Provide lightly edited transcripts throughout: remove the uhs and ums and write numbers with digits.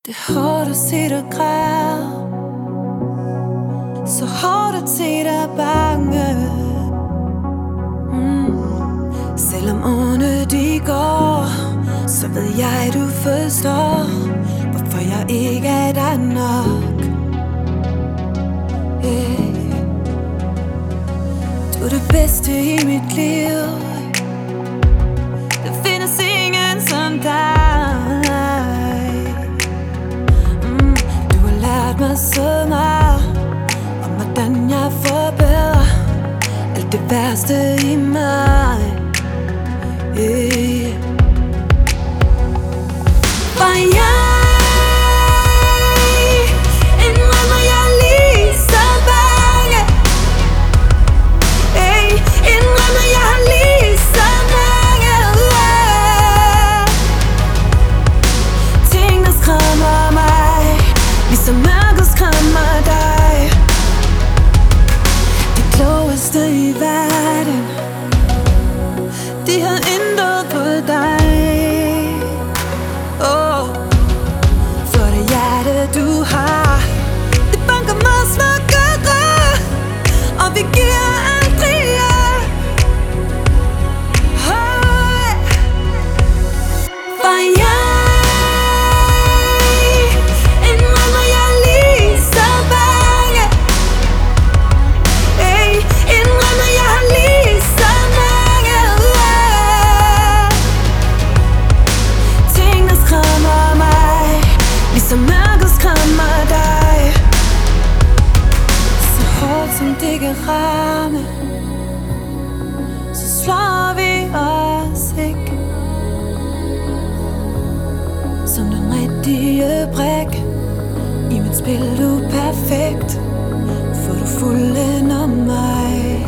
Det er hårdt at se dig græde, så hårdt at se dig bange. Selvom årene de går, så ved jeg du forstår, hvorfor jeg ikke er der nok. Du er det bedste i mit liv. Der findes ingen som dig. Du har lært mig så meget om hvordan jeg forbedrer alt det værste i mig. For jeg indrømmer, jeg er lige så bange. Indrømmer, jeg har lige så mange ting, der skræmmer mig, ligesom mørket skræmmer dig. De klogeste i verden, de har intet på dig. For det hjerte du har, det banker mig smukkere, og vi giver aldrig op. For jeg indrømmer, jeg er lige så bange. Indrømmer, jeg har lige så mange ting, der skræmmer mig, ligesom mørket skræmmer dig. Så hårdt som det kan ramme, så slår vi os ikke. Som den rigtige brik i mit spil, du er perfekt, for du er fulden om mig.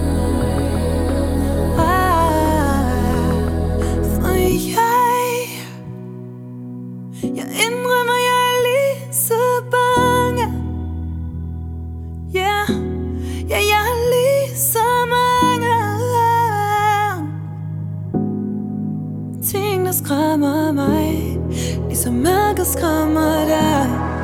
For jeg indrømmer, jeg er lige så bange. Ja, jeg har lige så mange ting, der skræmmer mig, ligesom mørket skræmmer dig.